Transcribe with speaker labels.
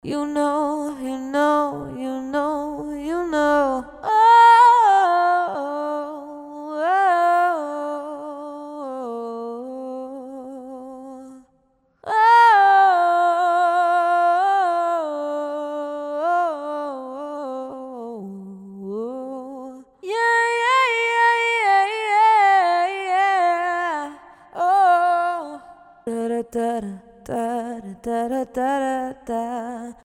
Speaker 1: You know, you know, you know, you know. Oh, oh, oh, oh, yeah, yeah, yeah, yeah, yeah, yeah. Oh, da da da da da da da da da.